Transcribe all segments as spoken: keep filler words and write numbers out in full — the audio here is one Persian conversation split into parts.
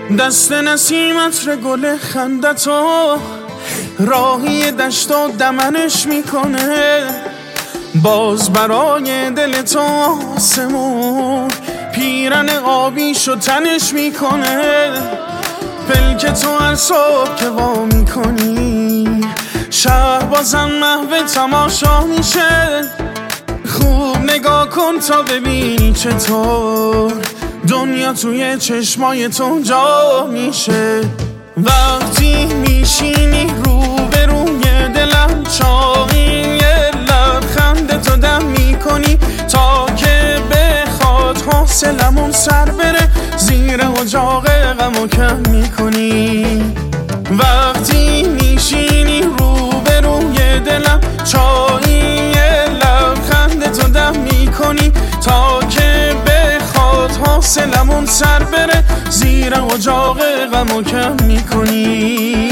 دست نسیم عطر گل خندتو راهی دشت و دمنش میکنه. باز برای دل تو آسمون پیرن آبیشو تنش میکنه. پلک تو هر صبح که وا میکنی شهر بازم محو تماشا میشه. خوب نگاه کن تا ببینی چطور دنیا توی چشمای تو جا میشه. وقتی میشینی رو به روی دلم چایی یه لبخند تو دم میکنی تا که بخواد حوصلمون سر بره زیر اجاق غمو کم میکنی. وقتی میشینی رو به روی دلم چایی یه لبخند تو دم میکنی تا که بخواد حوصلمون سر بره زیر اجاق غمو کم میکنی.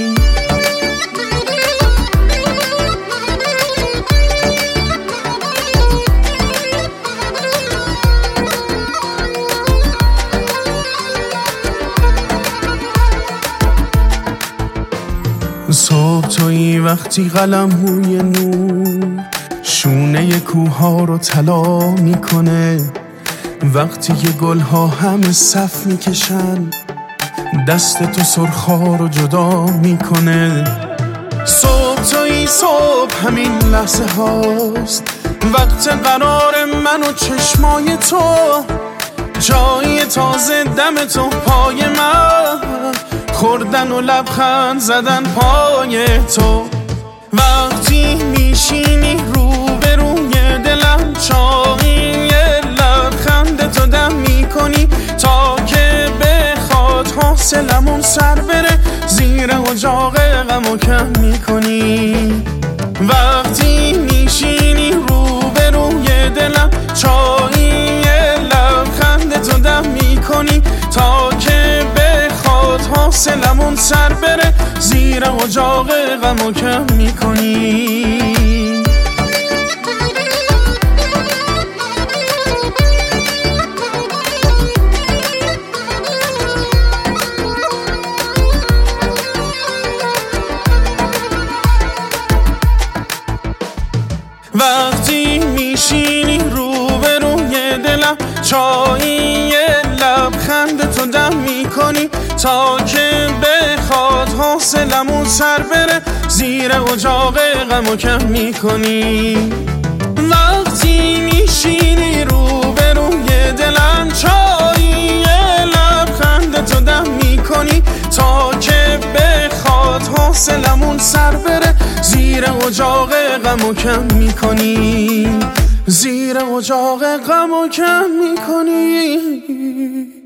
صبح تویی وقتی قلم روی نور شونه کوها رو طلا میکنه. وقتی که گلها همه صف میکشن دست تو سرخا رو جدا میکنه. صبح تویی صبح همین لحظه هاست وقت قرار من و چشمای تو جای تازه دم تو پای من خوردن و لبخند زدن پای تو. وقتی میشینی رو به روی دلم چایی یه لبخند تو دم میکنی تا که بخواد حوصلمون سر بره زیر اجاق غمو کم میکنی. وقتی میشینی رو به روی دلم چایی یه لبخند تو دم میکنی تا که بخواد حوصلمون سر بره زیر اجاق غمو کم میکنی. وقتی میشینی رو به روی دلم چایی یه لبخند تو دم میکنی تا که بخواد حوصلمون سر بره زیر اجاق غمو کم میکنی. وقتی میشینی رو به روی دلم چایی یه لبخند تو دم میکنی تا که بخواد حوصلمون سر بره زیر اجاق غمو کم میکنی. زیر اجاق غمو کم میکنی.